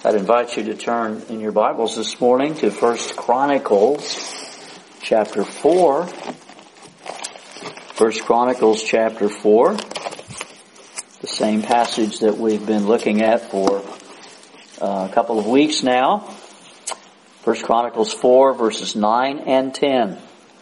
I'd invite you to turn in your Bibles this morning to 1 Chronicles chapter 4. 1 Chronicles chapter 4. The same passage that we've been looking at for a couple of weeks now. 1 Chronicles 4 verses 9 and 10.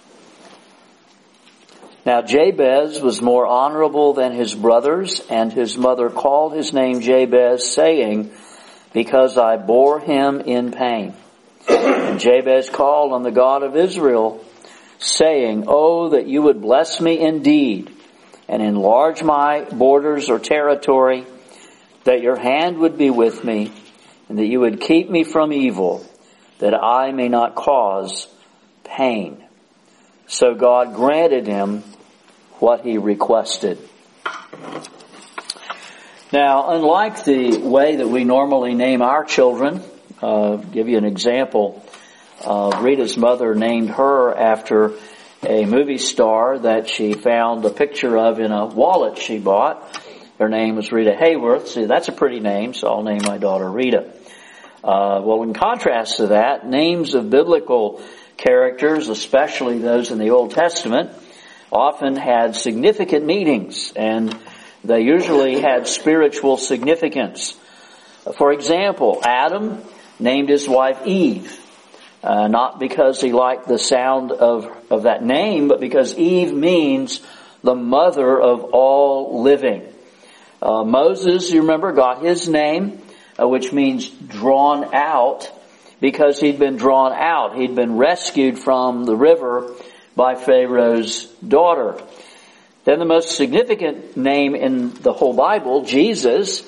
Now Jabez was more honorable than his brothers, and his mother called his name Jabez, saying, because I bore him in pain. And Jabez called on the God of Israel, saying, oh, that you would bless me indeed, and enlarge my borders or territory, that your hand would be with me, and that you would keep me from evil, that I may not cause pain. So God granted him what he requested. Now, unlike the way that we normally name our children, give you an example. Rita's mother named her after a movie star that she found a picture of in a wallet she bought. Her name was Rita Hayworth. See, that's a pretty name, so I'll name my daughter Rita. Well, in contrast to that, names of biblical characters, especially those in the Old Testament, often had significant meanings, and they usually had spiritual significance. For example, Adam named his wife Eve, not because he liked the sound of that name, but because Eve means the mother of all living. Moses, you remember, got his name, which means drawn out, because he'd been drawn out. He'd been rescued from the river by Pharaoh's daughter. Then the most significant name in the whole Bible, Jesus,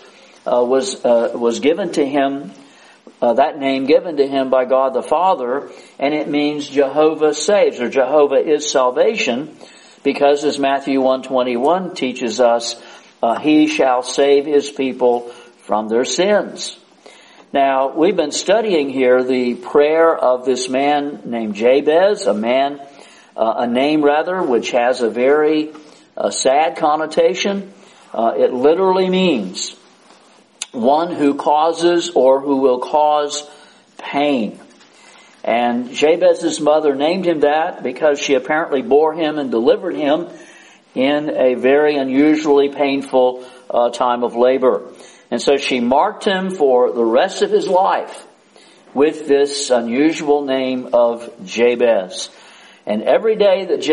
was given to him, that name given to him by God the Father, and it means Jehovah saves, or Jehovah is salvation, because as Matthew 1:21 teaches us, he shall save his people from their sins. Now, we've been studying here the prayer of this man named Jabez, a name which has a very sad connotation. It literally means one who causes or who will cause pain. And Jabez's mother named him that because she apparently bore him and delivered him in a very unusually painful time of labor. And so she marked him for the rest of his life with this unusual name of Jabez. And every day that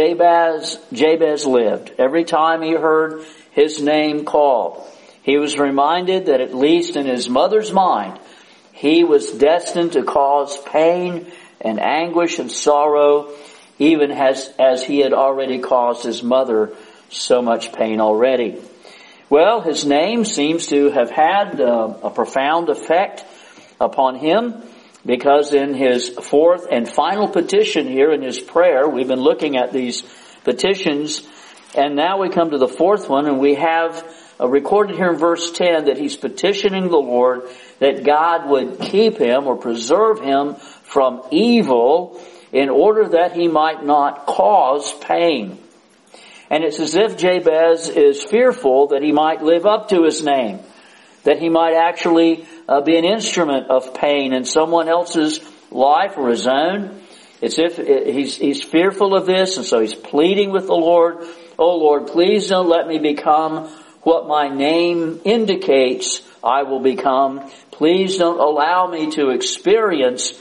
Jabez lived, every time he heard his name called, he was reminded that at least in his mother's mind, he was destined to cause pain and anguish and sorrow, even as he had already caused his mother so much pain already. Well, his name seems to have had a profound effect upon him, because in his fourth and final petition here in his prayer, we've been looking at these petitions, and now we come to the fourth one, and we have recorded here in verse 10 that he's petitioning the Lord that God would keep him or preserve him from evil in order that he might not cause pain. And it's as if Jabez is fearful that he might live up to his name, that he might actually be an instrument of pain in someone else's life or his own. It's if he's fearful of this, and so he's pleading with the Lord, oh Lord, please don't let me become what my name indicates I will become. Please don't allow me to experience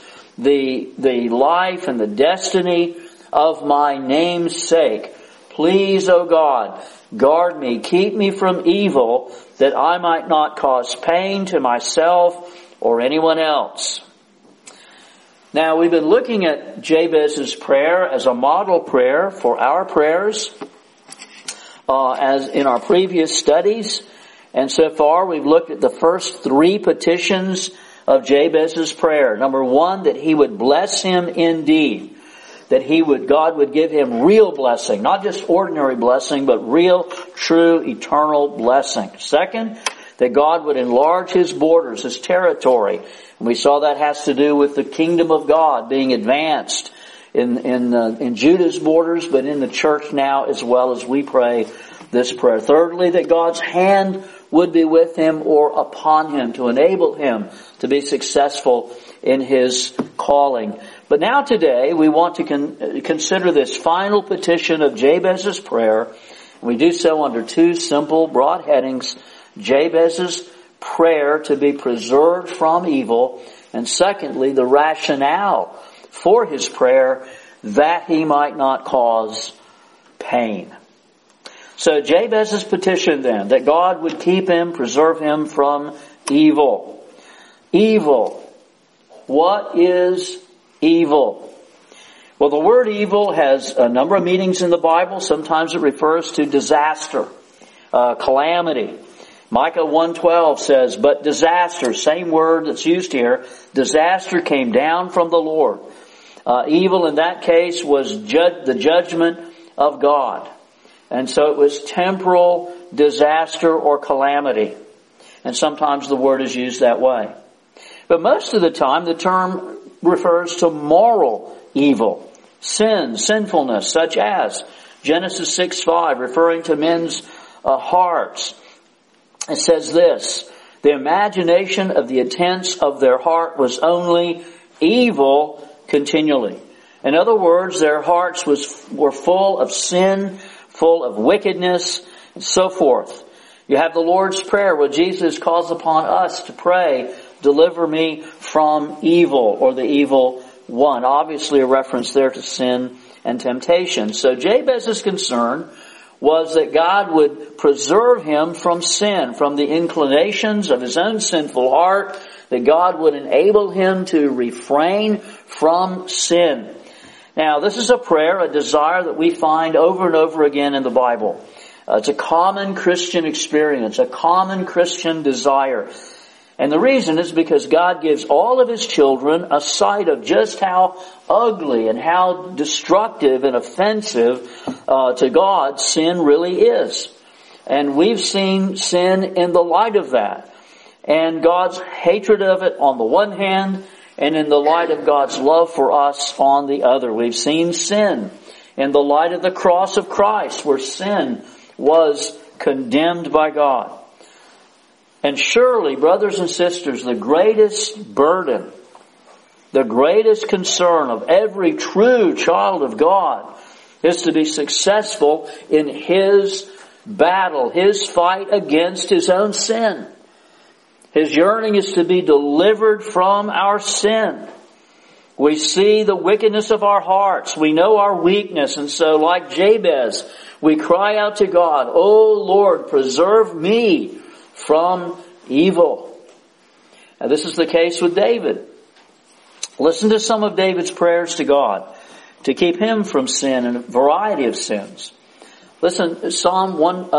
the life and the destiny of my name's sake. Please, oh God, guard me, keep me from evil, that I might not cause pain to myself or anyone else. Now, we've been looking at Jabez's prayer as a model prayer for our prayers, as in our previous studies. And so far, we've looked at the first three petitions of Jabez's prayer. Number one, that he would bless him indeed. That God would give him real blessing, not just ordinary blessing, but real, true, eternal blessing. Second, that God would enlarge his borders, his territory. And we saw that has to do with the kingdom of God being advanced in Judah's borders, but in the church now as well as we pray this prayer. Thirdly, that God's hand would be with him or upon him to enable him to be successful in his calling. But now today we want to consider this final petition of Jabez's prayer. We do so under two simple broad headings: Jabez's prayer to be preserved from evil, and secondly, the rationale for his prayer, that he might not cause pain. So Jabez's petition then, that God would keep him, preserve him from evil. Evil. What is evil? Well, the word evil has a number of meanings in the Bible. Sometimes it refers to disaster, calamity. Micah 1:12 says, but disaster, same word that's used here, disaster came down from the Lord. Evil in that case was the judgment of God. And so it was temporal disaster or calamity. And sometimes the word is used that way. But most of the time the term refers to moral evil, sin, sinfulness, such as Genesis 6:5, referring to men's hearts. It says this: the imagination of the intents of their heart was only evil continually. In other words, their hearts were full of sin, full of wickedness, and so forth. You have the Lord's Prayer where Jesus calls upon us to pray, deliver me from evil, or the evil one. Obviously a reference there to sin and temptation. So Jabez's concern was that God would preserve him from sin, from the inclinations of his own sinful heart, that God would enable him to refrain from sin. Now, this is a prayer, a desire that we find over and over again in the Bible. It's a common Christian experience, a common Christian desire. And the reason is because God gives all of his children a sight of just how ugly and how destructive and offensive to God sin really is. And we've seen sin in the light of that. And God's hatred of it on the one hand, and in the light of God's love for us on the other. We've seen sin in the light of the cross of Christ, where sin was condemned by God. And surely, brothers and sisters, the greatest burden, the greatest concern of every true child of God is to be successful in his battle, his fight against his own sin. His yearning is to be delivered from our sin. We see the wickedness of our hearts. We know our weakness. And so, like Jabez, we cry out to God, "O Lord, preserve me from evil." Now, this is the case with David. Listen to some of David's prayers to God to keep him from sin and a variety of sins. Listen, Psalm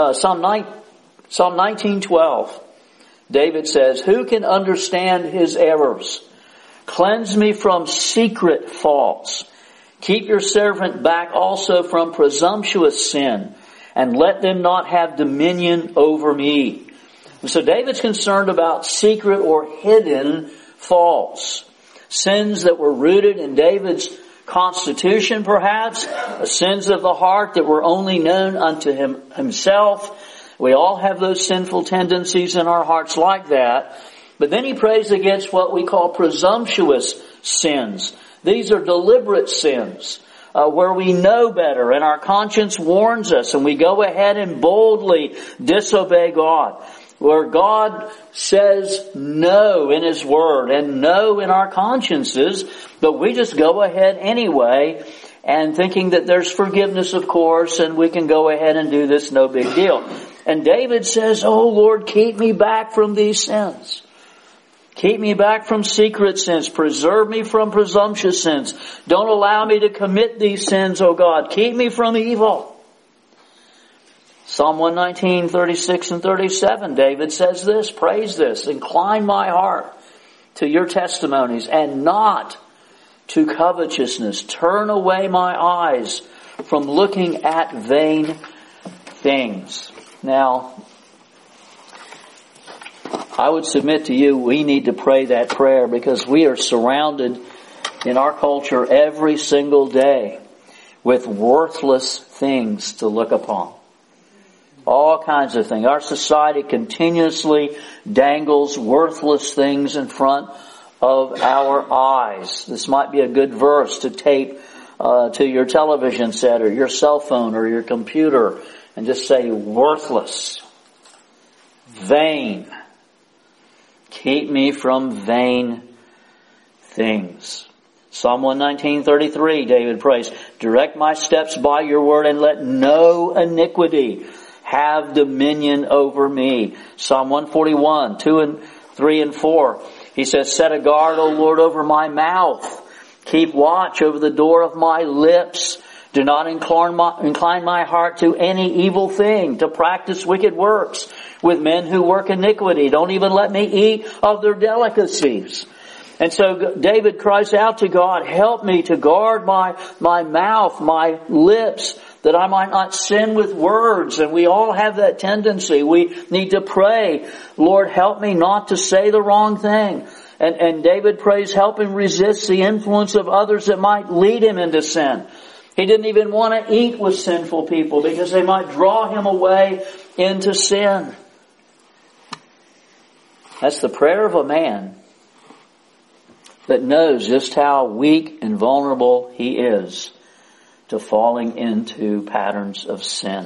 19:12. David says, "Who can understand his errors? Cleanse me from secret faults. Keep your servant back also from presumptuous sin, and let them not have dominion over me." And so David's concerned about secret or hidden faults. Sins that were rooted in David's constitution perhaps, sins of the heart that were only known unto himself. We all have those sinful tendencies in our hearts like that. But then he prays against what we call presumptuous sins. These are deliberate sins, where we know better and our conscience warns us and we go ahead and boldly disobey God. Where God says no in His Word and no in our consciences, but we just go ahead anyway and thinking that there's forgiveness, of course, and we can go ahead and do this, no big deal. And David says, "Oh Lord, keep me back from these sins. Keep me back from secret sins. Preserve me from presumptuous sins. Don't allow me to commit these sins, O God. Keep me from evil." Psalm 119, 36 and 37, David says this, praise this, "Incline my heart to your testimonies and not to covetousness. Turn away my eyes from looking at vain things." Now, I would submit to you, we need to pray that prayer because we are surrounded in our culture every single day with worthless things to look upon. All kinds of things. Our society continuously dangles worthless things in front of our eyes. This might be a good verse to tape to your television set or your cell phone or your computer and just say worthless, vain. Keep me from vain things. Psalm 119:33, David prays, direct my steps by your word and let no iniquity have dominion over me. Psalm 141, 2, 3, and 4. He says, set a guard, O Lord, over my mouth. Keep watch over the door of my lips. Do not incline my heart to any evil thing, to practice wicked works with men who work iniquity. Don't even let me eat of their delicacies. And so David cries out to God, help me to guard my mouth, my lips, that I might not sin with words. And we all have that tendency. We need to pray, Lord, help me not to say the wrong thing. And David prays, help him resist the influence of others that might lead him into sin. He didn't even want to eat with sinful people because they might draw him away into sin. That's the prayer of a man that knows just how weak and vulnerable he is to falling into patterns of sin.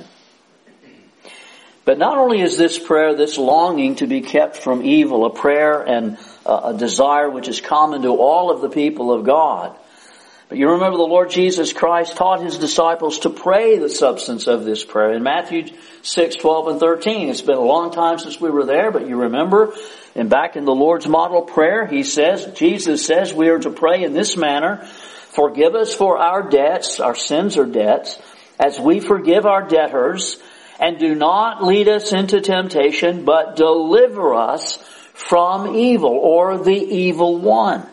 But not only is this prayer, this longing to be kept from evil, a prayer and a desire which is common to all of the people of God, but you remember the Lord Jesus Christ taught His disciples to pray the substance of this prayer. In Matthew 6, 12, and 13, it's been a long time since we were there, but you remember, and back in the Lord's model prayer, Jesus says we are to pray in this manner, forgive us for our debts, our sins or debts, as we forgive our debtors, and do not lead us into temptation, but deliver us from evil, or the evil one.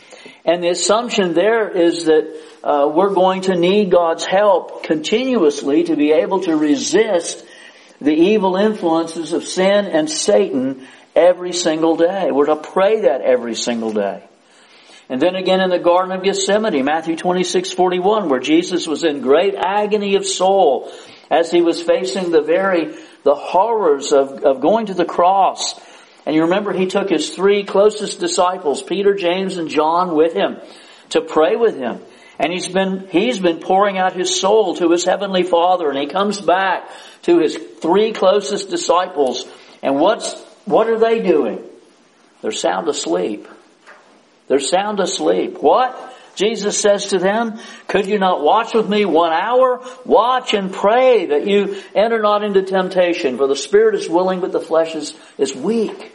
And the assumption there is that we're going to need God's help continuously to be able to resist the evil influences of sin and Satan every single day. We're to pray that every single day. And then again in the Garden of Gethsemane, Matthew 26:41, where Jesus was in great agony of soul as He was facing the horrors of going to the cross. And you remember He took His 3 closest disciples, Peter, James, and John, with Him to pray with Him. And He's been pouring out His soul to His Heavenly Father. And He comes back to His 3 closest disciples. And what are they doing? They're sound asleep. They're sound asleep. What? Jesus says to them, could you not watch with me 1 hour? Watch and pray that you enter not into temptation. For the spirit is willing, but the flesh is weak.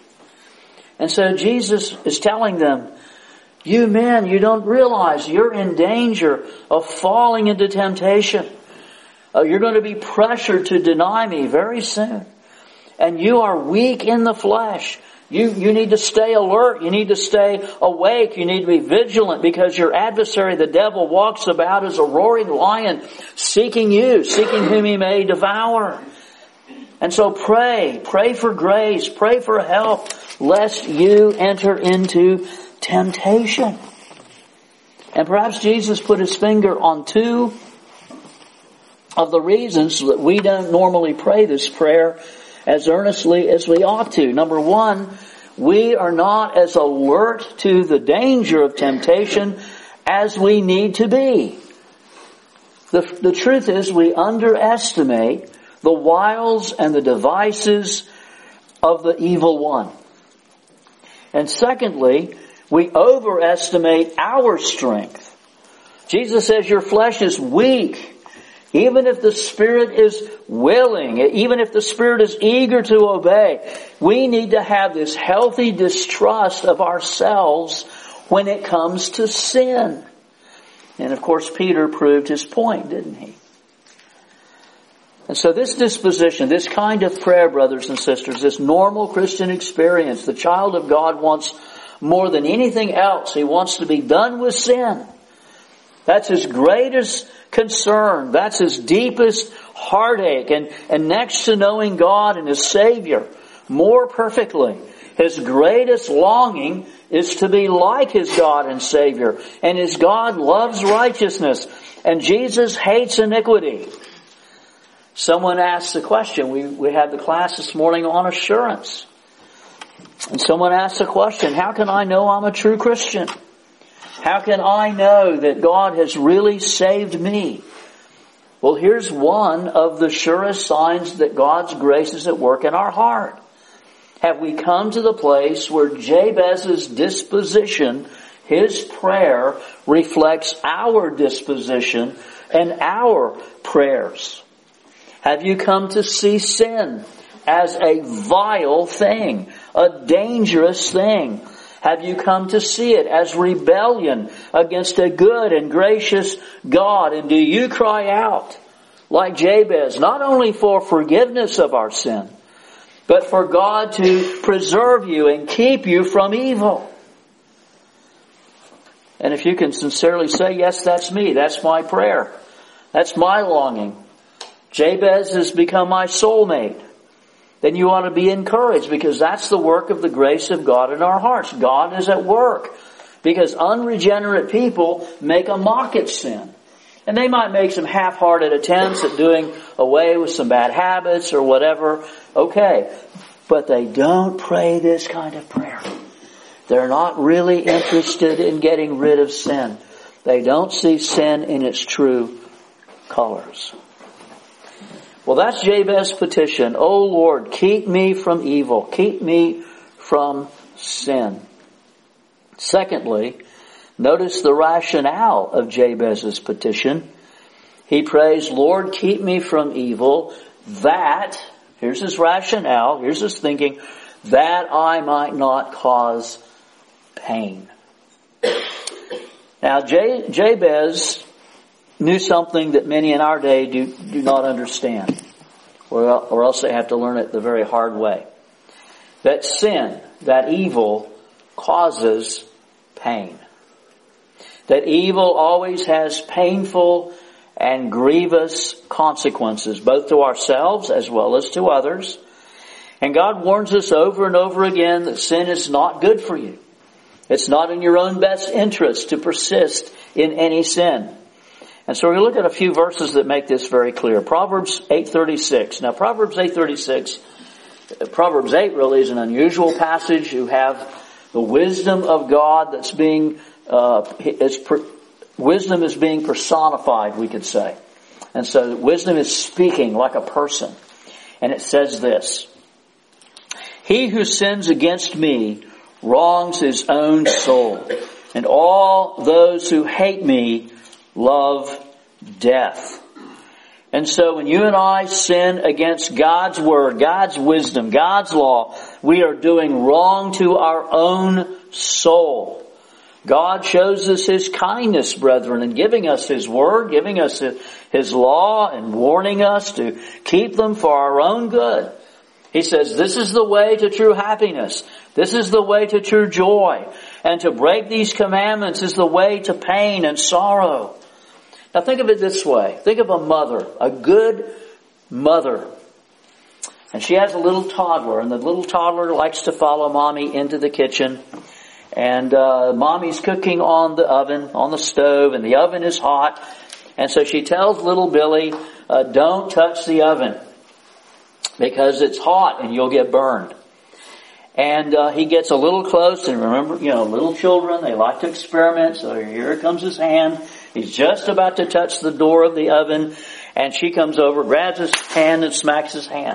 And so Jesus is telling them, you men, you don't realize you're in danger of falling into temptation. You're going to be pressured to deny me very soon. And you are weak in the flesh. You need to stay alert. You need to stay awake. You need to be vigilant because your adversary, the devil, walks about as a roaring lion seeking whom he may devour. And so pray for grace, pray for help, lest you enter into temptation. And perhaps Jesus put His finger on 2 of the reasons that we don't normally pray this prayer as earnestly as we ought to. Number 1, we are not as alert to the danger of temptation as we need to be. The truth is we underestimate the wiles and the devices of the evil one. And secondly, we overestimate our strength. Jesus says your flesh is weak. Even if the Spirit is willing, even if the Spirit is eager to obey, we need to have this healthy distrust of ourselves when it comes to sin. And of course, Peter proved his point, didn't he? And so this disposition, this kind of prayer, brothers and sisters, this normal Christian experience, the child of God wants more than anything else. He wants to be done with sin. That's his greatest concern. That's his deepest heartache. And next to knowing God and His Savior more perfectly, his greatest longing is to be like his God and Savior. And his God loves righteousness. And Jesus hates iniquity. Someone asked the question, we had the class this morning on assurance. And someone asked the question, how can I know I'm a true Christian? How can I know that God has really saved me? Well, here's one of the surest signs that God's grace is at work in our heart. Have we come to the place where Jabez's disposition, his prayer, reflects our disposition and our prayers? Have you come to see sin as a vile thing, a dangerous thing? Have you come to see it as rebellion against a good and gracious God? And do you cry out like Jabez, not only for forgiveness of our sin, but for God to preserve you and keep you from evil? And if you can sincerely say, yes, that's me, that's my prayer, that's my longing, Jabez has become my soulmate, then you ought to be encouraged, because that's the work of the grace of God in our hearts. God is at work, because unregenerate people make a mock at sin. And they might make some half-hearted attempts at doing away with some bad habits or whatever. Okay. But they don't pray this kind of prayer. They're not really interested in getting rid of sin. They don't see sin in its true colors. Well, that's Jabez's petition. Oh Lord, keep me from evil. Keep me from sin. Secondly, notice the rationale of Jabez's petition. He prays, Lord, keep me from evil, that, here's his rationale, here's his thinking, that I might not cause pain. Now, Jabez knew something that many in our day do not understand, or else they have to learn it the very hard way. That sin, that evil, causes pain. That evil always has painful and grievous consequences, both to ourselves as well as to others. And God warns us over and over again that sin is not good for you. It's not in your own best interest to persist in any sin. And so we're going to look at a few verses that make this very clear. Proverbs 8:36. Now, Proverbs 8:36, Proverbs 8 really is an unusual passage. You have the wisdom of God that's being, wisdom is being personified, we could say. And so wisdom is speaking like a person. And it says this, he who sins against me wrongs his own soul, and all those who hate me love death. And so when you and I sin against God's word, God's wisdom, God's law, we are doing wrong to our own soul. God shows us His kindness, brethren, in giving us His word, giving us His law, and warning us to keep them for our own good. He says, this is the way to true happiness. This is the way to true joy. And to break these commandments is the way to pain and sorrow. Now think of it this way. Think of a mother, a good mother. And she has a little toddler, and the little toddler likes to follow mommy into the kitchen. And mommy's cooking on the oven, on the stove, and the oven is hot. And so she tells little Billy, don't touch the oven, because it's hot and you'll get burned. And he gets a little close, and remember, little children, they like to experiment. So here comes his hand. He's just about to touch the door of the oven, and she comes over, grabs his hand, and smacks his hand.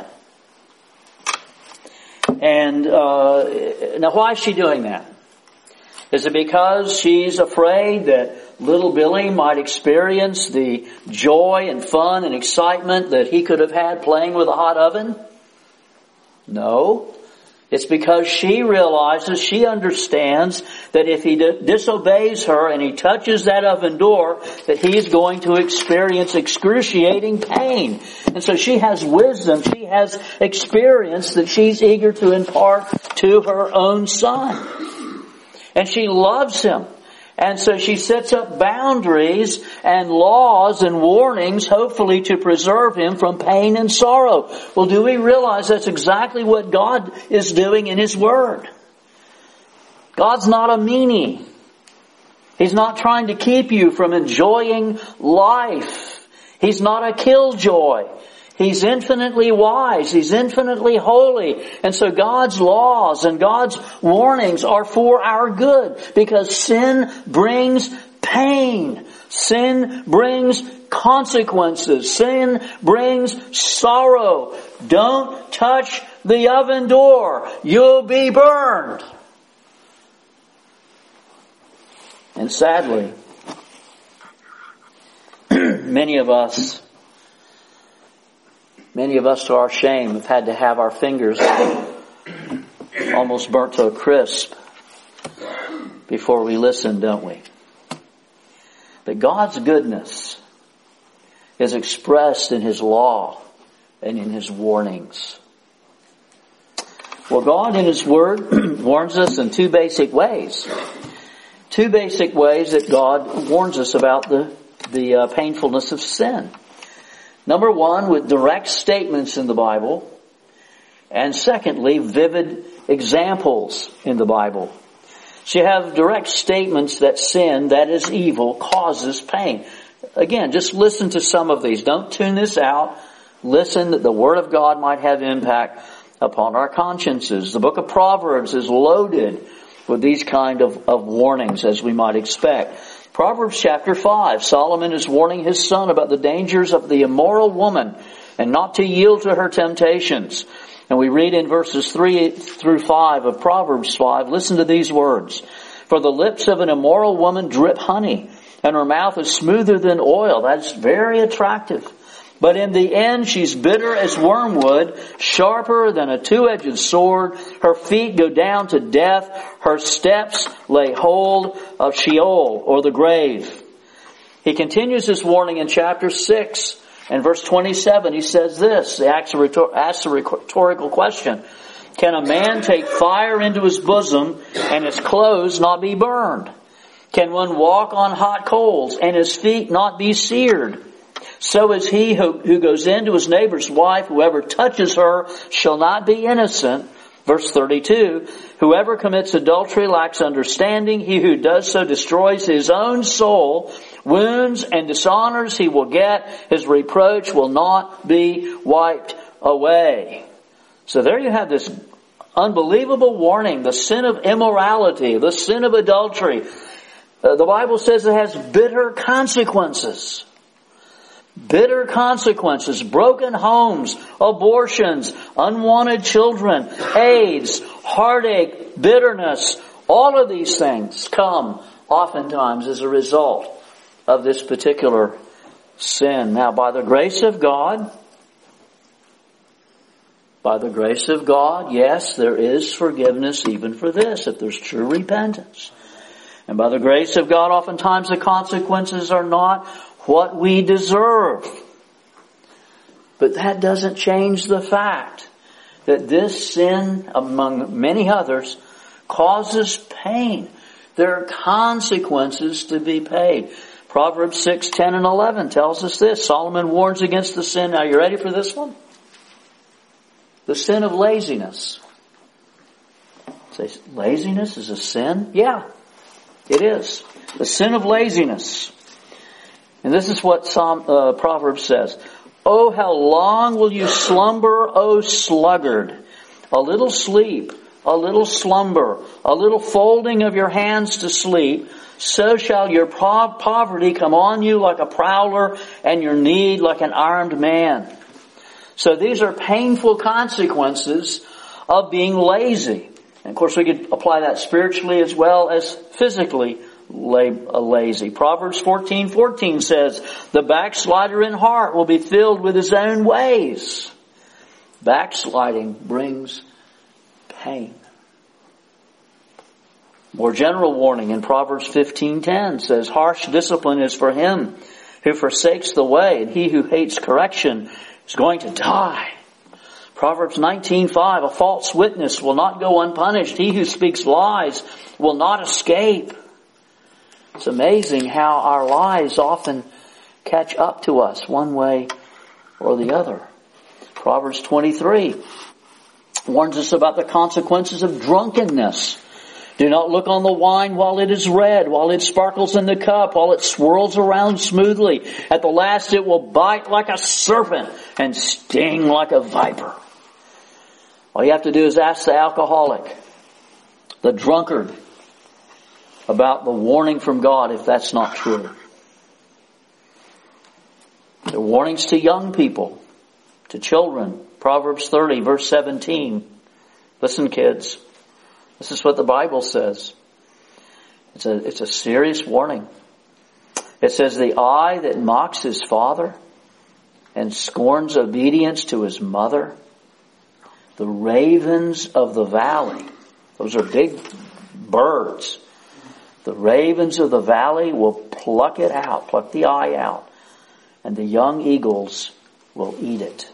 And now why is she doing that? Is it because she's afraid that little Billy might experience the joy and fun and excitement that he could have had playing with a hot oven? No. It's because she realizes, she understands that if he disobeys her and he touches that oven door, that he's going to experience excruciating pain. And so she has wisdom, she has experience that she's eager to impart to her own son. And she loves him. And so she sets up boundaries and laws and warnings, hopefully to preserve him from pain and sorrow. Well, do we realize that's exactly what God is doing in His Word? God's not a meanie. He's not trying to keep you from enjoying life. He's not a killjoy. He's infinitely wise. He's infinitely holy. And so God's laws and God's warnings are for our good, because sin brings pain. Sin brings consequences. Sin brings sorrow. Don't touch the oven door. You'll be burned. And sadly, many of us to our shame have had to have our fingers almost burnt to a crisp before we listen, don't we? But God's goodness is expressed in His law and in His warnings. Well, God in His Word warns us in two basic ways. Two basic ways that God warns us about the painfulness of sin. Number one, with direct statements in the Bible. And secondly, vivid examples in the Bible. So you have direct statements that sin, that is evil, causes pain. Again, just listen to some of these. Don't tune this out. Listen that the Word of God might have impact upon our consciences. The book of Proverbs is loaded with these kind of warnings, as we might expect. Proverbs chapter 5, Solomon is warning his son about the dangers of the immoral woman and not to yield to her temptations. And we read in verses 3 through 5 of Proverbs 5, listen to these words. For the lips of an immoral woman drip honey, and her mouth is smoother than oil. That's very attractive. But in the end, she's bitter as wormwood, sharper than a two-edged sword. Her feet go down to death. Her steps lay hold of Sheol, or the grave. He continues his warning in chapter 6 and verse 27. He says this, he asks a rhetorical question. Can a man take fire into his bosom and his clothes not be burned? Can one walk on hot coals and his feet not be seared? So is he who goes into his neighbor's wife. Whoever touches her shall not be innocent. Verse 32, whoever commits adultery lacks understanding. He who does so destroys his own soul. Wounds and dishonors he will get. His reproach will not be wiped away. So there you have this unbelievable warning. The sin of immorality, the sin of adultery. The Bible says it has bitter consequences. Bitter consequences, broken homes, abortions, unwanted children, AIDS, heartache, bitterness. All of these things come oftentimes as a result of this particular sin. Now, by the grace of God, yes, there is forgiveness even for this, if there's true repentance. And by the grace of God, oftentimes the consequences are not what we deserve. But that doesn't change the fact that this sin, among many others, causes pain. There are consequences to be paid. Proverbs 6, 10, and 11 tells us this. Solomon warns against the sin. Now, you ready for this one? The sin of laziness. Say, laziness is a sin? Yeah, it is. The sin of laziness. And this is what Proverbs says. Oh, how long will you slumber, O sluggard? A little sleep, a little slumber, a little folding of your hands to sleep. So shall your poverty come on you like a prowler, and your need like an armed man. So these are painful consequences of being lazy. And of course we could apply that spiritually as well as physically lazy. Proverbs 14:14 says, the backslider in heart will be filled with his own ways. Backsliding brings pain. More general warning in Proverbs 15:10 says, harsh discipline is for him who forsakes the way, and he who hates correction is going to die. Proverbs 19:5, a false witness will not go unpunished. He who speaks lies will not escape. It's amazing how our lies often catch up to us one way or the other. Proverbs 23 warns us about the consequences of drunkenness. Do not look on the wine while it is red, while it sparkles in the cup, while it swirls around smoothly. At the last it will bite like a serpent and sting like a viper. All you have to do is ask the alcoholic, the drunkard, about the warning from God if that's not true. The warnings to young people, to children. Proverbs 30, verse 17. Listen, kids. This is what the Bible says. It's a serious warning. It says, the eye that mocks his father and scorns obedience to his mother, the ravens of the valley, those are big birds. The ravens of the valley will pluck it out, pluck the eye out, and the young eagles will eat it.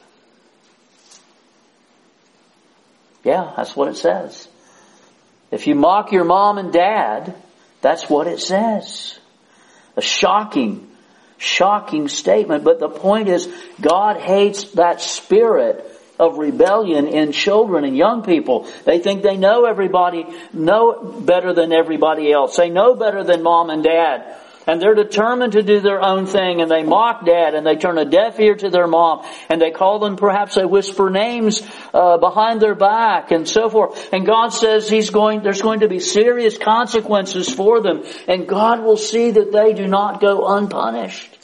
Yeah, that's what it says. If you mock your mom and dad, that's what it says. A shocking statement. But the point is, God hates that spirit of rebellion in children and young people. They think they know better than everybody else. They know better than mom and dad. And they're determined to do their own thing, and they mock dad, and they turn a deaf ear to their mom, and they call them, perhaps they whisper names behind their back, and so forth. And God says there's going to be serious consequences for them, and God will see that they do not go unpunished.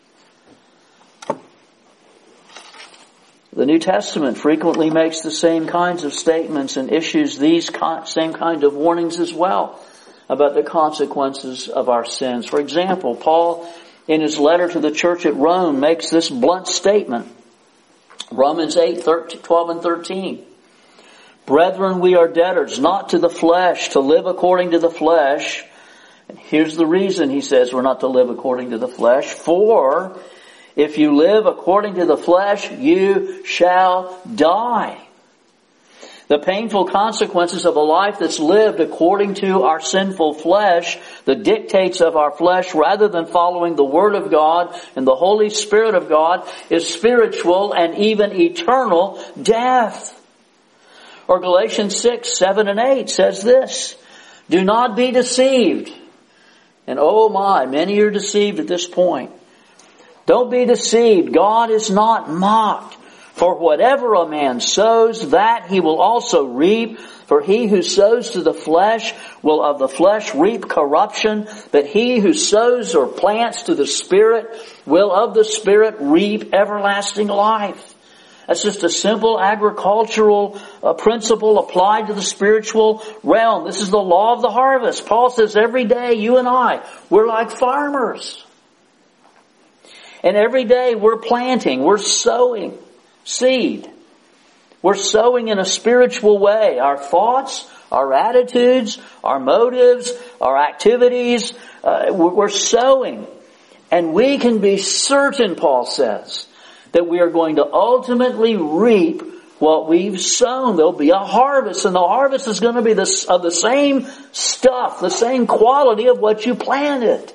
The New Testament frequently makes the same kinds of statements and issues these same kind of warnings as well about the consequences of our sins. For example, Paul, in his letter to the church at Rome, makes this blunt statement. Romans 8, 12 and 13. Brethren, we are debtors, not to the flesh, to live according to the flesh. And here's the reason he says we're not to live according to the flesh. For if you live according to the flesh, you shall die. The painful consequences of a life that's lived according to our sinful flesh, the dictates of our flesh, rather than following the Word of God and the Holy Spirit of God, is spiritual and even eternal death. Or Galatians 6, 7 and 8 says this, do not be deceived. And oh my, many are deceived at this point. Don't be deceived. God is not mocked. For whatever a man sows, that he will also reap. For he who sows to the flesh will of the flesh reap corruption. But he who sows or plants to the Spirit will of the Spirit reap everlasting life. That's just a simple agricultural principle applied to the spiritual realm. This is the law of the harvest. Paul says every day you and I, we're like farmers. And every day we're planting, we're sowing seed. We're sowing in a spiritual way. Our thoughts, our attitudes, our motives, our activities, we're sowing. And we can be certain, Paul says, that we are going to ultimately reap what we've sown. There'll be a harvest, and the harvest is going to be of the same stuff, the same quality of what you planted.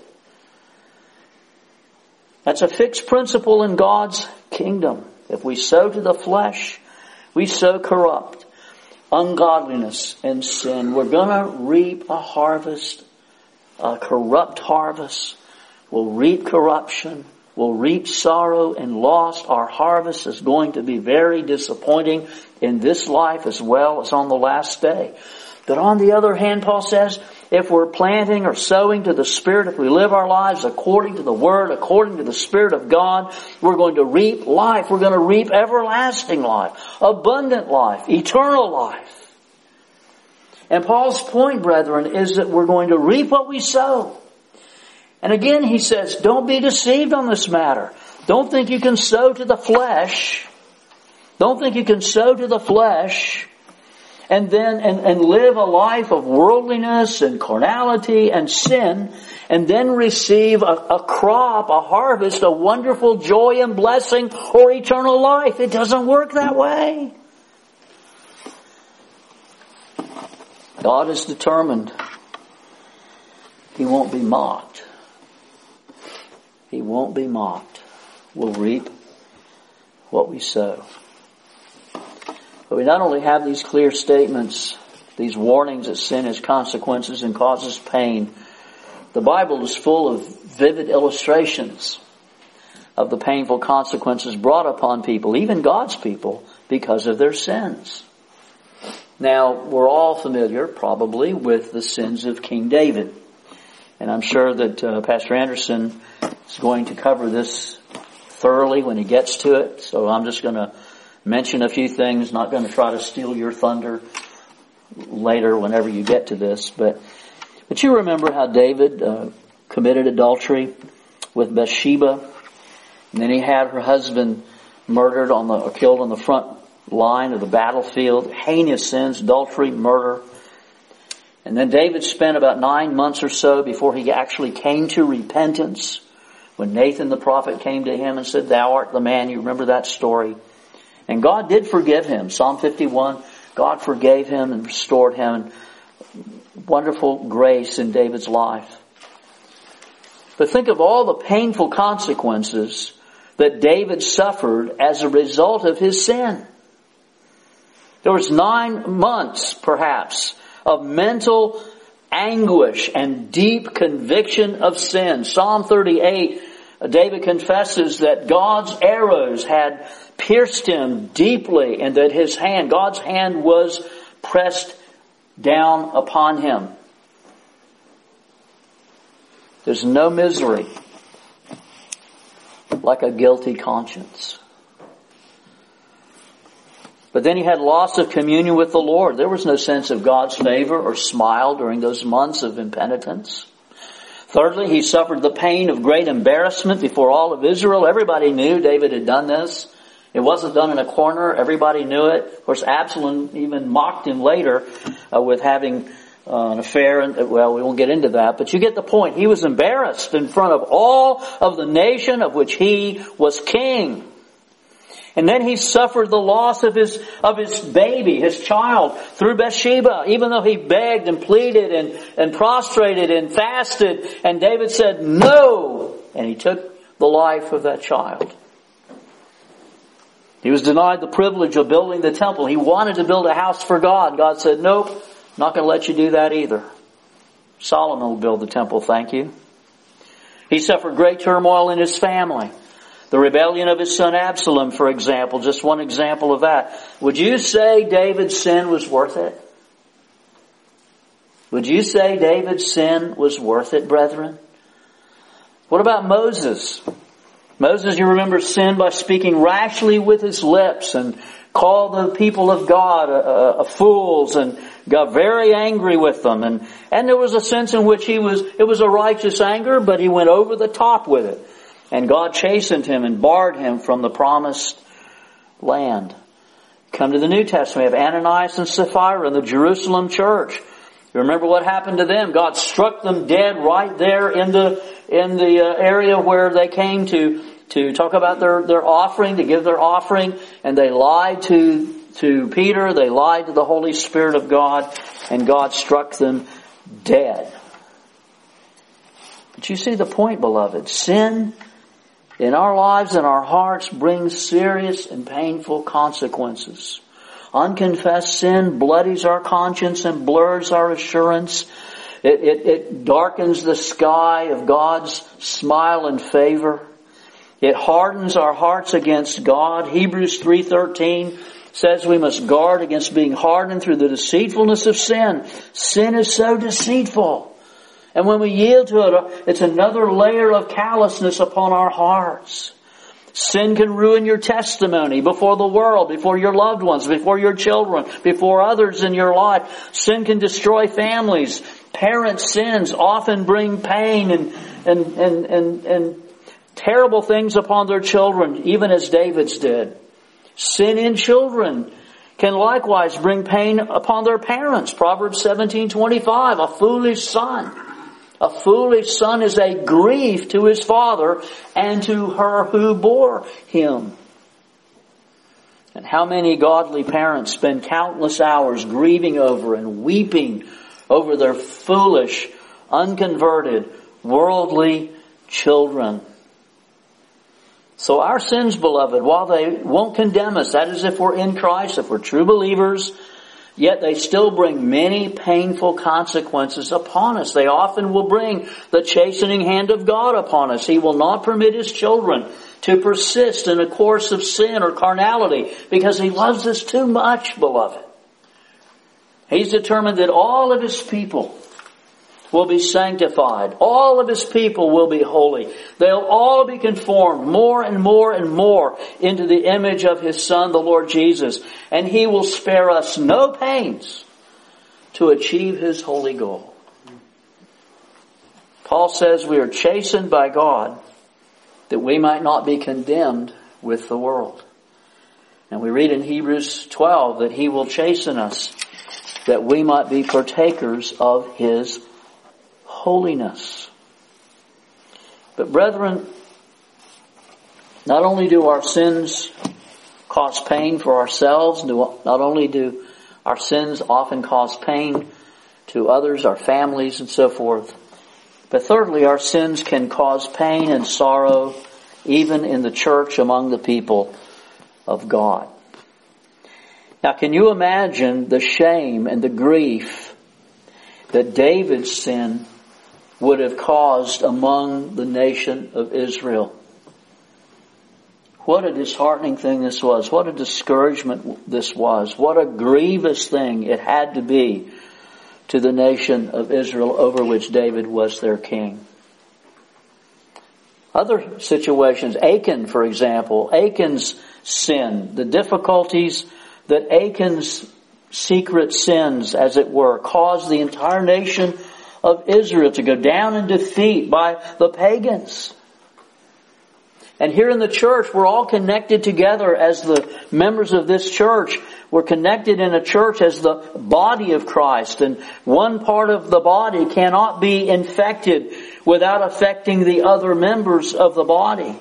That's a fixed principle in God's kingdom. If we sow to the flesh, we sow corrupt, ungodliness, and sin. We're going to reap a harvest, a corrupt harvest. We'll reap corruption. We'll reap sorrow and loss. Our harvest is going to be very disappointing in this life as well as on the last day. But on the other hand, Paul says, if we're planting or sowing to the Spirit, if we live our lives according to the Word, according to the Spirit of God, we're going to reap life. We're going to reap everlasting life, abundant life, eternal life. And Paul's point, brethren, is that we're going to reap what we sow. And again, he says, don't be deceived on this matter. Don't think you can sow to the flesh. Don't think you can sow to the flesh and then and live a life of worldliness and carnality and sin, and then receive a crop, a harvest, a wonderful joy and blessing or eternal life. It doesn't work that way. God is determined. He won't be mocked. He won't be mocked. We'll reap what we sow. But we not only have these clear statements these warnings that sin has consequences and causes pain. The Bible is full of vivid illustrations of the painful consequences brought upon people, even God's people, because of their sins. Now, we're all familiar, probably, with the sins of King David. And I'm sure that Pastor Anderson is going to cover this thoroughly when he gets to it. So I'm just going to mention a few things, not going to try to steal your thunder later whenever you get to this. But you remember how David committed adultery with Bathsheba, and then he had her husband murdered or killed on the front line of the battlefield. Heinous sins, adultery, murder. And then David spent about 9 months or so before he actually came to repentance, when Nathan the prophet came to him and said, "Thou art the man." You remember that story. And God did forgive him. Psalm 51, God forgave him and restored him. Wonderful grace in David's life. But think of all the painful consequences that David suffered as a result of his sin. There was 9 months, perhaps, of mental anguish and deep conviction of sin. Psalm 38, David confesses that God's arrows had pierced him deeply and that God's hand was pressed down upon him. There's no misery like a guilty conscience. But then he had loss of communion with the Lord. There was no sense of God's favor or smile during those months of impenitence. Thirdly, he suffered the pain of great embarrassment before all of Israel. Everybody knew David had done this. It wasn't done in a corner. Everybody knew it. Of course, Absalom even mocked him later with having an affair. Well, we won't get into that, but you get the point. He was embarrassed in front of all of the nation of which he was king. And then he suffered the loss of his baby, his child, through Bathsheba, even though he begged and pleaded and prostrated and fasted. And David said, "No!" And he took the life of that child. He was denied the privilege of building the temple. He wanted to build a house for God. God said, "Nope, not going to let you do that either. Solomon will build the temple, thank you." He suffered great turmoil in his family. The rebellion of his son Absalom, for example, just one example of that. Would you say David's sin was worth it? Would you say David's sin was worth it, brethren? What about Moses? Moses, you remember, sinned by speaking rashly with his lips and called the people of God fools and got very angry with them. And there was a sense in which it was a righteous anger, but he went over the top with it. And God chastened him and barred him from the promised land. Come to the New Testament. We have Ananias and Sapphira in the Jerusalem church. You remember what happened to them? God struck them dead right there in the area where they came to talk about their offering, to give their offering. And they lied to Peter. They lied to the Holy Spirit of God. And God struck them dead. But you see the point, beloved. Sin in our lives and our hearts brings serious and painful consequences. Unconfessed sin bloodies our conscience and blurs our assurance. It darkens the sky of God's smile and favor. It hardens our hearts against God. Hebrews 3:13 says we must guard against being hardened through the deceitfulness of sin. Sin is so deceitful. And when we yield to it, it's another layer of callousness upon our hearts. Sin can ruin your testimony before the world, before your loved ones, before your children, before others in your life. Sin can destroy families. Parent sins often bring pain and terrible things upon their children, even as David's did. Sin in children can likewise bring pain upon their parents. Proverbs 17:25, a foolish son. A foolish son is a grief to his father and to her who bore him. And how many godly parents spend countless hours grieving over and weeping over their foolish, unconverted, worldly children. So our sins, beloved, while they won't condemn us, that is if we're in Christ, if we're true believers, Yet they still bring many painful consequences upon us. They often will bring the chastening hand of God upon us. He will not permit His children to persist in a course of sin or carnality because He loves us too much, beloved. He's determined that all of His people will be sanctified. All of His people will be holy. They'll all be conformed more and more and more into the image of His Son, the Lord Jesus. And He will spare us no pains to achieve His holy goal. Paul says we are chastened by God that we might not be condemned with the world. And we read in Hebrews 12 that He will chasten us that we might be partakers of His holiness. But brethren, not only do our sins cause pain for ourselves, not only do our sins often cause pain to others, our families and so forth, but thirdly, our sins can cause pain and sorrow even in the church among the people of God. Now, can you imagine the shame and the grief that David's sin would have caused among the nation of Israel? What a disheartening thing this was. What a discouragement this was. What a grievous thing it had to be to the nation of Israel over which David was their king. Other situations, Achan, for example, Achan's sin, the difficulties that Achan's secret sins, as it were, caused the entire nation of Israel to go down in defeat by the pagans. And here in the church, we're all connected together as the members of this church. We're connected in a church as the body of Christ. And one part of the body cannot be infected without affecting the other members of the body.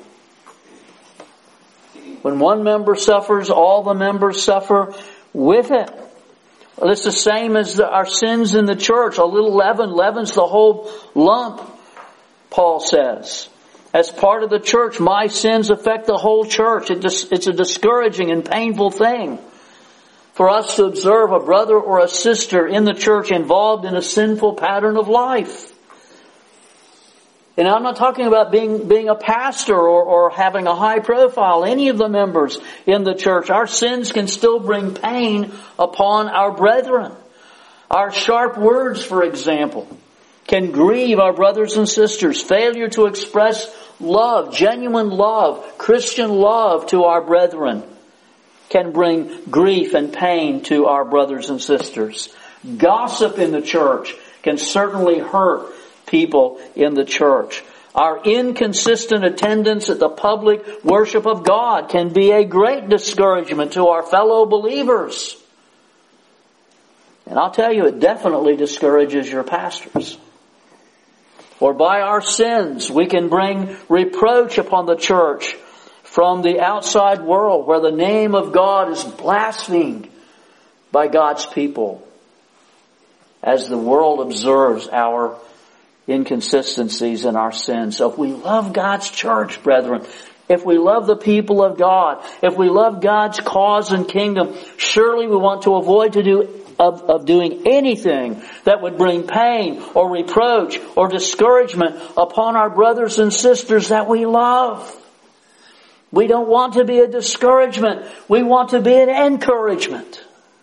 When one member suffers, all the members suffer with it. Well, it's the same as our sins in the church. A little leaven leavens the whole lump, Paul says. As part of the church, my sins affect the whole church. It's a discouraging and painful thing for us to observe a brother or a sister in the church involved in a sinful pattern of life. And I'm not talking about being a pastor or having a high profile. Any of the members in the church, our sins can still bring pain upon our brethren. Our sharp words, for example, can grieve our brothers and sisters. Failure to express love, genuine love, Christian love to our brethren can bring grief and pain to our brothers and sisters. Gossip in the church can certainly hurt people in the church. Our inconsistent attendance at the public worship of God can be a great discouragement to our fellow believers. And I'll tell you, it definitely discourages your pastors. Or by our sins, we can bring reproach upon the church from the outside world where the name of God is blasphemed by God's people as the world observes our inconsistencies and our sins. So if we love God's church, brethren, if we love the people of God, if we love God's cause and kingdom, surely we want to avoid doing anything that would bring pain or reproach or discouragement upon our brothers and sisters that we love. We don't want to be a discouragement. We want to be an encouragement.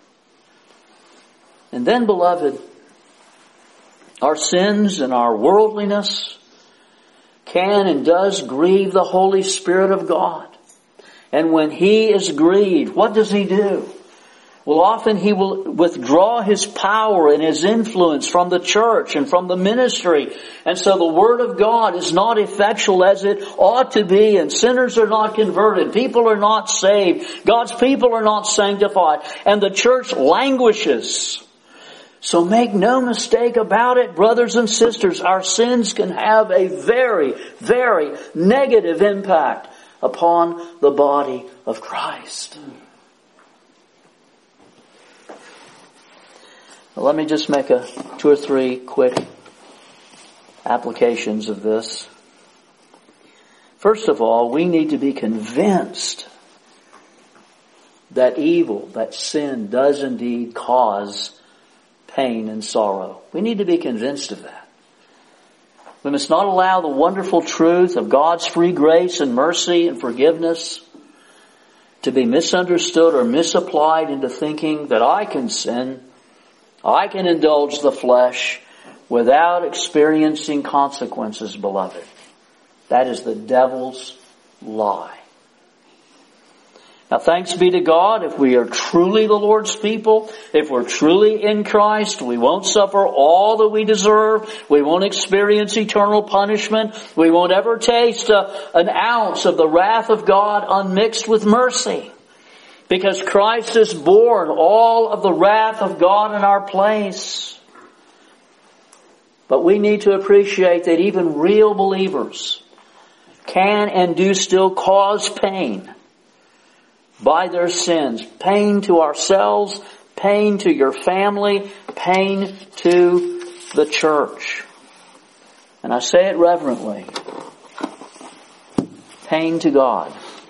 And then, beloved, our sins and our worldliness can and does grieve the Holy Spirit of God. And when He is grieved, what does He do? Well, often He will withdraw His power and His influence from the church and from the ministry. And so the Word of God is not effectual as it ought to be, and sinners are not converted. People are not saved. God's people are not sanctified. And the church languishes. So make no mistake about it, brothers and sisters, our sins can have a very, very negative impact upon the body of Christ. Well, let me just make 2 or 3 quick applications of this. First of all, we need to be convinced that evil, that sin does indeed cause pain and sorrow. We need to be convinced of that. We must not allow the wonderful truth of God's free grace and mercy and forgiveness to be misunderstood or misapplied into thinking that I can sin, I can indulge the flesh without experiencing consequences, beloved. That is the devil's lie. Now, thanks be to God, if we are truly the Lord's people, if we're truly in Christ, we won't suffer all that we deserve. We won't experience eternal punishment. We won't ever taste an ounce of the wrath of God unmixed with mercy. Because Christ has borne all of the wrath of God in our place. But we need to appreciate that even real believers can and do still cause pain by their sins. Pain to ourselves, pain to your family, pain to the church. And I say it reverently. Pain to God.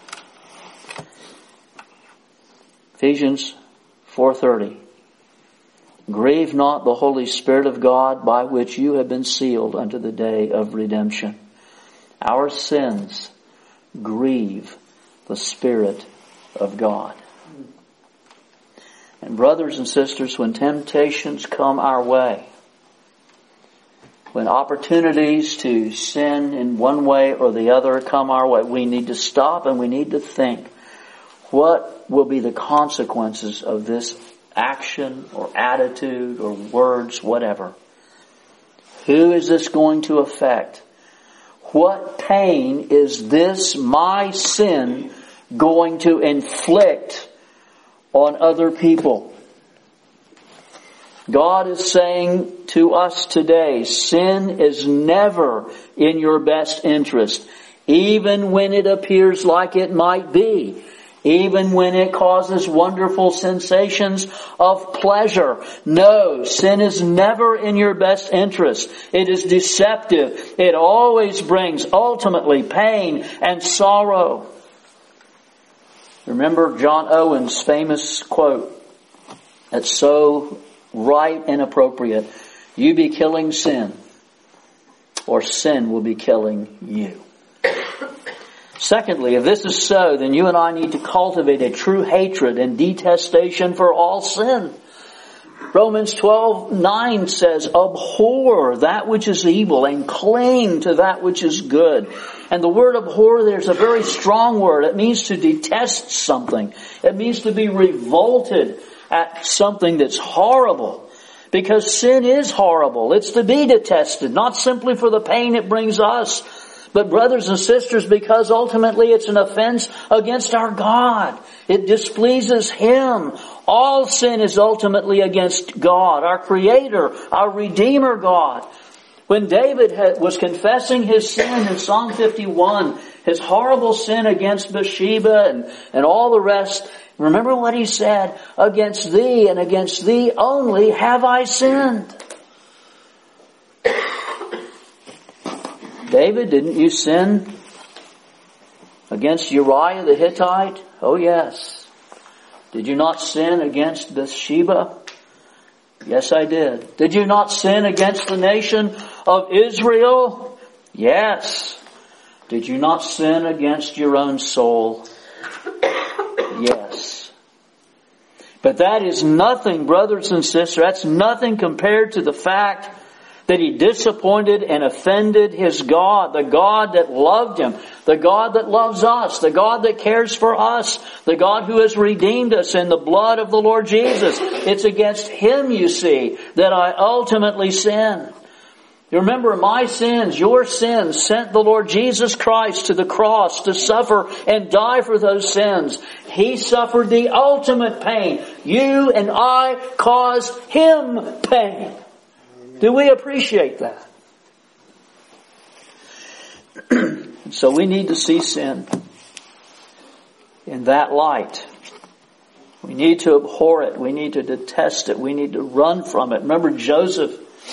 Ephesians 4:30. Grieve not the Holy Spirit of God, by which you have been sealed unto the day of redemption. Our sins grieve the Spirit of God. And brothers and sisters, when temptations come our way, when opportunities to sin in one way or the other come our way, we need to stop and we need to think, what will be the consequences of this action or attitude or words, whatever? Who is this going to affect? What pain is this, my sin, going to inflict on other people? God is saying to us today, sin is never in your best interest, even when it appears like it might be. Even when it causes wonderful sensations of pleasure. No, sin is never in your best interest. It is deceptive. It always brings ultimately pain and sorrow. Remember John Owen's famous quote that's so right and appropriate. You be killing sin, or sin will be killing you. Secondly, if this is so, then you and I need to cultivate a true hatred and detestation for all sin. Romans 12:9 says, abhor that which is evil and cling to that which is good. And the word abhor, there's a very strong word. It means to detest something. It means to be revolted at something that's horrible. Because sin is horrible. It's to be detested, not simply for the pain it brings us, but brothers and sisters, because ultimately it's an offense against our God. It displeases Him. All sin is ultimately against God, our Creator, our Redeemer God. When David was confessing his sin in Psalm 51, his horrible sin against Bathsheba and all the rest, remember what he said? Against thee and against thee only have I sinned. David, didn't you sin against Uriah the Hittite? Oh yes. Did you not sin against Bathsheba? Yes, I did. Did you not sin against the nation of Israel? Yes. Did you not sin against your own soul? Yes. But that is nothing, brothers and sisters, that's nothing compared to the fact that he disappointed and offended his God, the God that loved him, the God that loves us, the God that cares for us, the God who has redeemed us in the blood of the Lord Jesus. It's against Him, you see, that I ultimately sin. You remember, my sins, your sins, sent the Lord Jesus Christ to the cross to suffer and die for those sins. He suffered the ultimate pain. You and I caused Him pain. Do we appreciate that? So we need to see sin in that light. We need to abhor it. We need to detest it. We need to run from it. Remember Joseph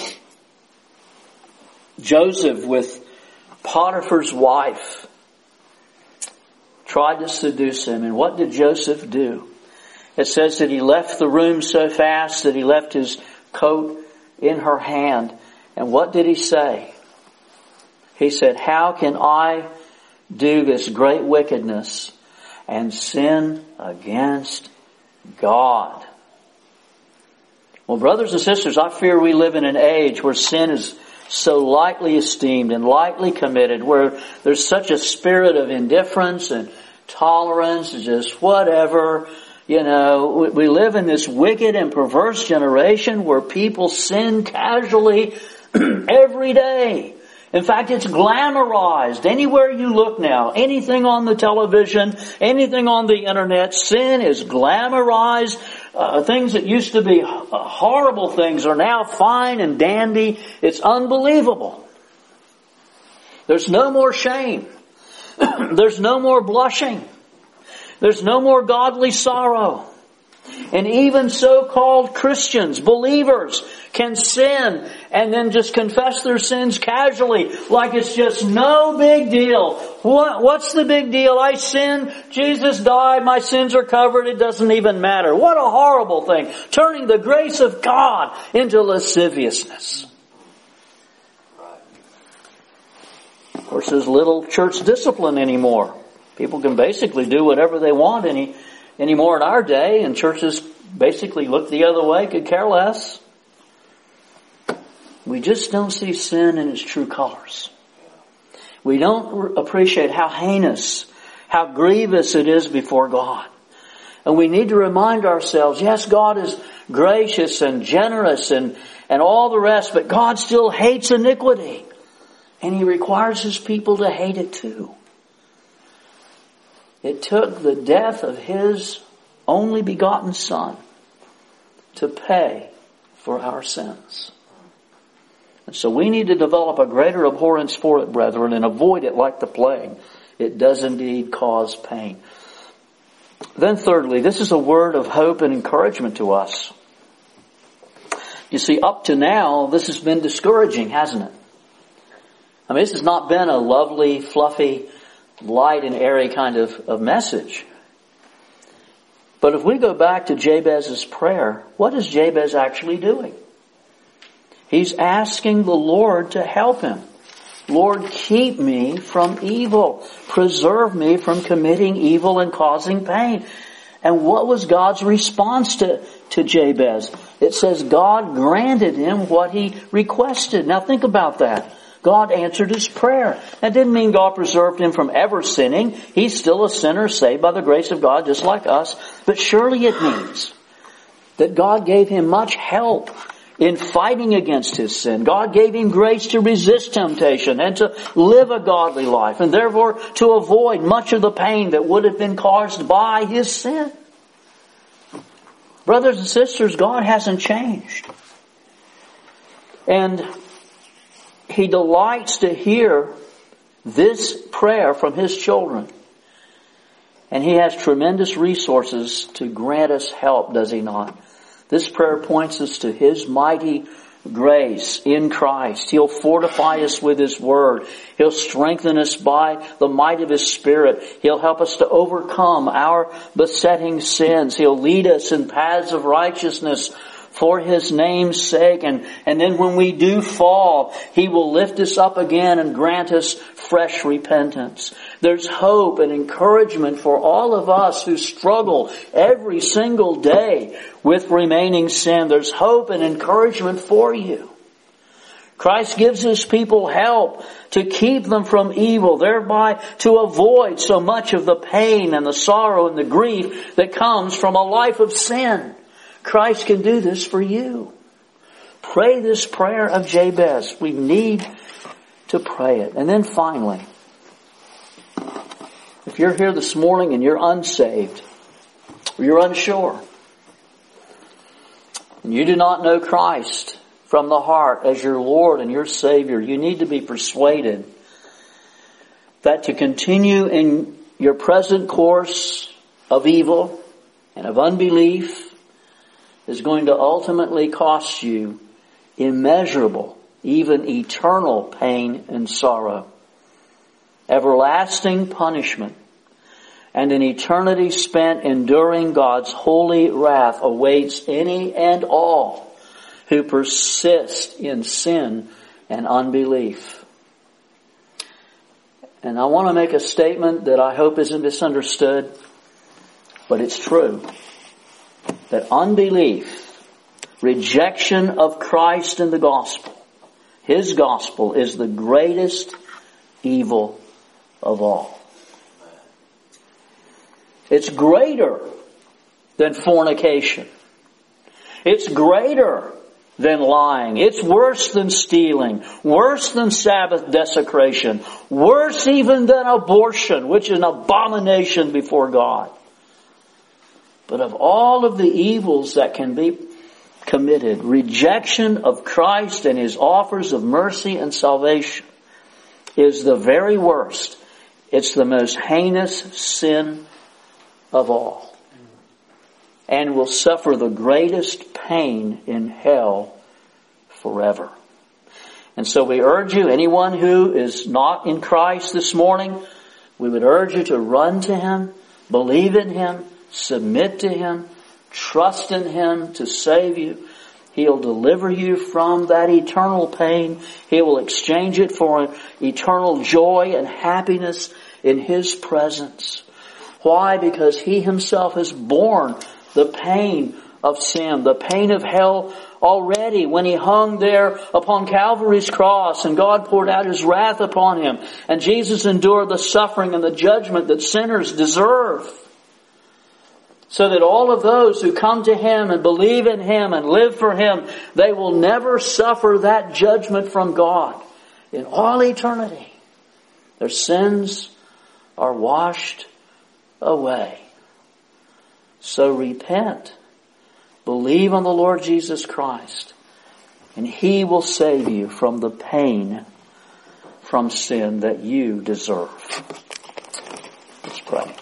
with Potiphar's wife tried to seduce him. And what did Joseph do? It says that he left the room so fast that he left his coat in her hand. And what did he say? He said, how can I do this great wickedness and sin against God? Well, brothers and sisters, I fear we live in an age where sin is so lightly esteemed and lightly committed, where there's such a spirit of indifference and tolerance, just whatever. You know, we live in this wicked and perverse generation where people sin casually every day. In fact, it's glamorized. Anywhere you look now, anything on the television, anything on the internet, sin is glamorized. Things that used to be horrible things are now fine and dandy. It's unbelievable. There's no more shame. There's no more blushing. There's no more godly sorrow. And even so-called Christians, believers, can sin and then just confess their sins casually, like it's just no big deal. What's the big deal? I sinned, Jesus died, my sins are covered, it doesn't even matter. What a horrible thing. Turning the grace of God into lasciviousness. Of course, there's little church discipline anymore. People can basically do whatever they want anymore in our day, and churches basically look the other way, could care less. We just don't see sin in its true colors. We don't appreciate how heinous, how grievous it is before God. And we need to remind ourselves, yes, God is gracious and generous and all the rest, but God still hates iniquity. And He requires His people to hate it too. It took the death of His only begotten Son to pay for our sins. And so we need to develop a greater abhorrence for it, brethren, and avoid it like the plague. It does indeed cause pain. Then thirdly, this is a word of hope and encouragement to us. You see, up to now, this has been discouraging, hasn't it? I mean, this has not been a lovely, fluffy, light and airy kind of message. But if we go back to Jabez's prayer, what is Jabez actually doing? He's asking the Lord to help him. Lord, keep me from evil. Preserve me from committing evil and causing pain. And what was God's response to Jabez? It says God granted him what he requested. Now think about that. God answered his prayer. That didn't mean God preserved him from ever sinning. He's still a sinner saved by the grace of God just like us. But surely it means that God gave him much help in fighting against his sin. God gave him grace to resist temptation and to live a godly life, and therefore to avoid much of the pain that would have been caused by his sin. Brothers and sisters, God hasn't changed. And He delights to hear this prayer from His children. And He has tremendous resources to grant us help, does He not? This prayer points us to His mighty grace in Christ. He'll fortify us with His Word. He'll strengthen us by the might of His Spirit. He'll help us to overcome our besetting sins. He'll lead us in paths of righteousness for His name's sake. And then when we do fall, He will lift us up again and grant us fresh repentance. There's hope and encouragement for all of us who struggle every single day with remaining sin. There's hope and encouragement for you. Christ gives His people help to keep them from evil, thereby to avoid so much of the pain and the sorrow and the grief that comes from a life of sin. Christ can do this for you. Pray this prayer of Jabez. We need to pray it. And then finally, if you're here this morning and you're unsaved, or you're unsure, and you do not know Christ from the heart as your Lord and your Savior, you need to be persuaded that to continue in your present course of evil and of unbelief is going to ultimately cost you immeasurable, even eternal pain and sorrow, everlasting punishment. and an eternity spent enduring God's holy wrath awaits any and all who persist in sin and unbelief. And I want to make a statement that I hope isn't misunderstood, but it's true. That unbelief, rejection of Christ and the gospel, His gospel, is the greatest evil of all. It's greater than fornication. It's greater than lying. It's worse than stealing. Worse than Sabbath desecration. Worse even than abortion, which is an abomination before God. But of all of the evils that can be committed, rejection of Christ and His offers of mercy and salvation is the very worst. It's the most heinous sin of all, and will suffer the greatest pain in hell forever. And so we urge you, anyone who is not in Christ this morning, we would urge you to run to Him, believe in Him, submit to Him, trust in Him to save you. He'll deliver you from that eternal pain. He will exchange it for eternal joy and happiness in His presence. Why? Because He Himself has borne the pain of sin, the pain of hell already when He hung there upon Calvary's cross and God poured out His wrath upon Him. And Jesus endured the suffering and the judgment that sinners deserve. So that all of those who come to Him and believe in Him and live for Him, they will never suffer that judgment from God in all eternity. Their sins are washed away. So repent, believe on the Lord Jesus Christ, and He will save you from the pain from sin that you deserve. Let's pray.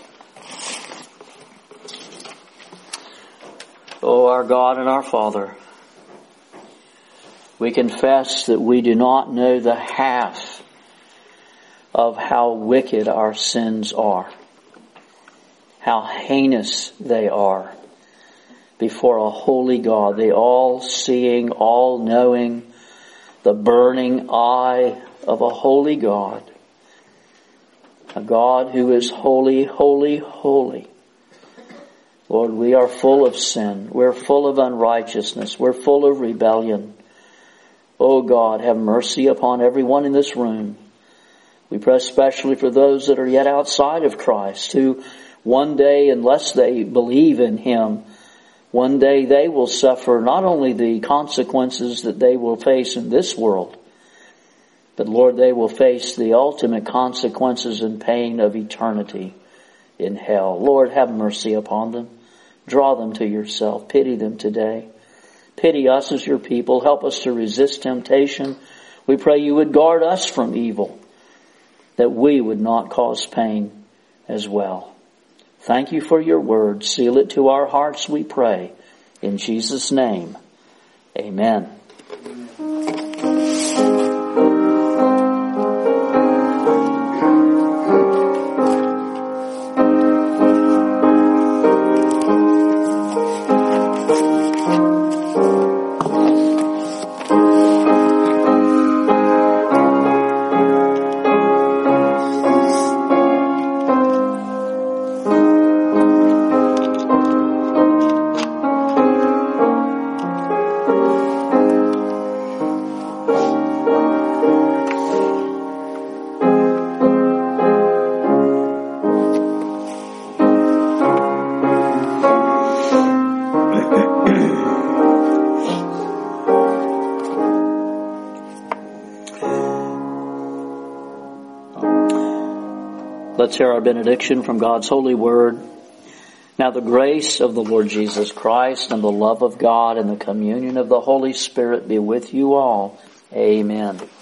Oh, our God and our Father, we confess that we do not know the half of how wicked our sins are, how heinous they are before a holy God, the all-seeing, all-knowing, the burning eye of a holy God, a God who is holy, holy, holy. Lord, we are full of sin. We're full of unrighteousness. We're full of rebellion. Oh God, have mercy upon everyone in this room. We pray especially for those that are yet outside of Christ, who one day, unless they believe in Him, one day they will suffer not only the consequences that they will face in this world, but Lord, they will face the ultimate consequences and pain of eternity in hell. Lord, have mercy upon them. Draw them to Yourself. Pity them today. Pity us as Your people. Help us to resist temptation. We pray You would guard us from evil, that we would not cause pain as well. Thank You for Your word. Seal it to our hearts, we pray. In Jesus' name, amen. Let's hear our benediction from God's holy word. Now the grace of the Lord Jesus Christ and the love of God and the communion of the Holy Spirit be with you all. Amen.